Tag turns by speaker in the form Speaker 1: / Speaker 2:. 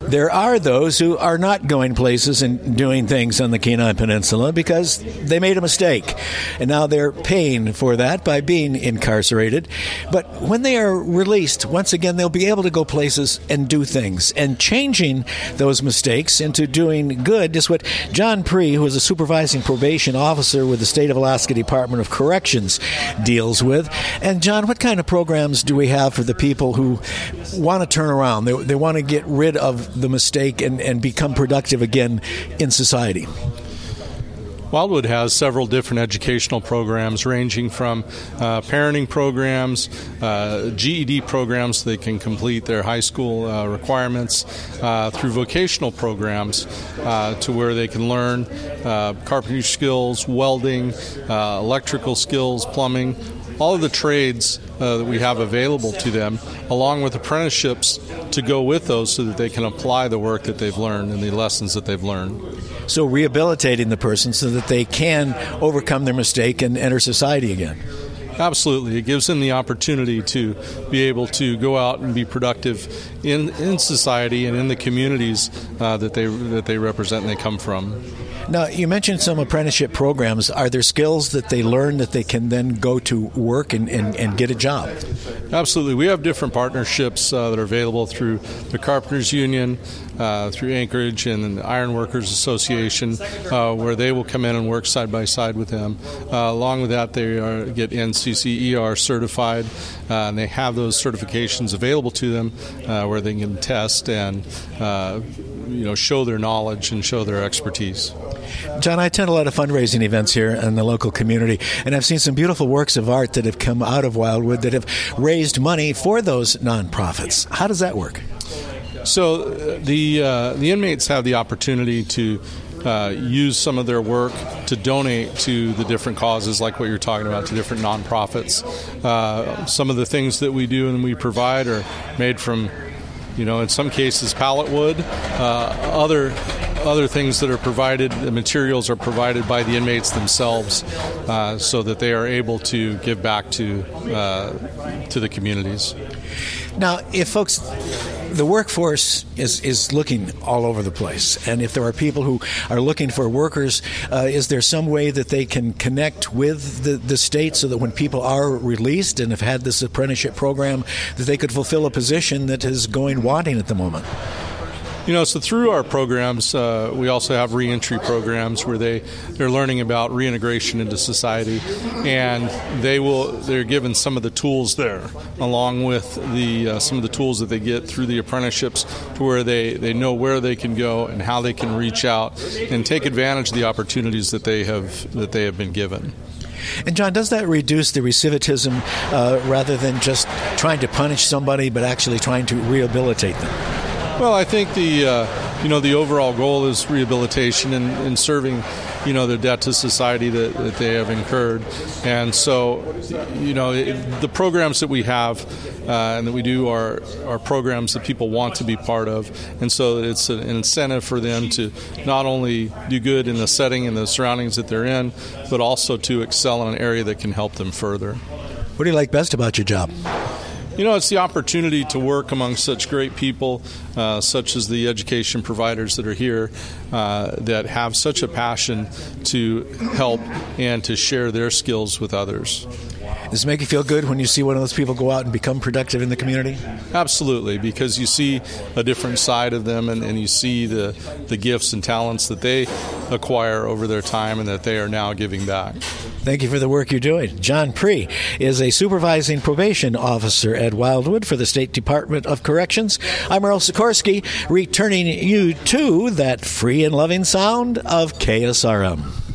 Speaker 1: There are those who are not going places and doing things on the Kenai Peninsula because they made a mistake, and now they're paying for that by being incarcerated. But when they are released, once again, they'll be able to go places and do things. And changing those mistakes into doing good is what John Pree, who is a supervising probation officer with the State of Alaska Department of Corrections, deals with. And John, what kind of programs do we have for the people who want to turn around? They want to get rid of the mistake and become productive again in society.
Speaker 2: Wildwood has several different educational programs ranging from parenting programs, GED programs so they can complete their high school requirements, through vocational programs to where they can learn carpentry skills, welding, electrical skills, plumbing, all of the trades that we have available to them, along with apprenticeships to go with those so that they can apply the work that they've learned and the lessons that they've learned.
Speaker 1: So rehabilitating the person so that they can overcome their mistake and enter society again.
Speaker 2: Absolutely. It gives them the opportunity to be able to go out and be productive in society and in the communities that they represent and they come from.
Speaker 1: Now, you mentioned some apprenticeship programs. Are there skills that they learn that they can then go to work and get a job?
Speaker 2: Absolutely. We have different partnerships that are available through the Carpenters Union, through Anchorage and the Iron Workers Association, where they will come in and work side by side with them. Along with that, they get NCCER certified, and they have those certifications available to them where they can test and show their knowledge and show their expertise.
Speaker 1: John, I attend a lot of fundraising events here in the local community, and I've seen some beautiful works of art that have come out of Wildwood that have raised money for those nonprofits. How does that work?
Speaker 2: So the inmates have the opportunity to use some of their work to donate to the different causes, like what you're talking about, to different nonprofits. Some of the things that we do and we provide are made from, in some cases, pallet wood. Other things that are provided, the materials are provided by the inmates themselves, so that they are able to give back to the communities.
Speaker 1: Now, if folks, the workforce is looking all over the place, and if there are people who are looking for workers, is there some way that they can connect with the state so that when people are released and have had this apprenticeship program, that they could fulfill a position that is going wanting at the moment?
Speaker 2: So through our programs, we also have reentry programs where they're learning about reintegration into society, and they're given some of the tools there, along with some of the tools that they get through the apprenticeships, to where they know where they can go and how they can reach out and take advantage of the opportunities that they have been given.
Speaker 1: And John, does that reduce the recidivism rather than just trying to punish somebody, but actually trying to rehabilitate them?
Speaker 2: Well, I think the overall goal is rehabilitation and serving, the debt to society that they have incurred. And so, the programs that we have and that we do are programs that people want to be part of. And so it's an incentive for them to not only do good in the setting and the surroundings that they're in, but also to excel in an area that can help them further.
Speaker 1: What do you like best about your job?
Speaker 2: It's the opportunity to work among such great people, such as the education providers that are here, that have such a passion to help and to share their skills with others.
Speaker 1: Does it make you feel good when you see one of those people go out and become productive in the community?
Speaker 2: Absolutely, because you see a different side of them and you see the gifts and talents that they acquire over their time and that they are now giving back.
Speaker 1: Thank you for the work you're doing. John Pree is a supervising probation officer at Wildwood for the State Department of Corrections. I'm Earl Sikorsky, returning you to that free and loving sound of KSRM.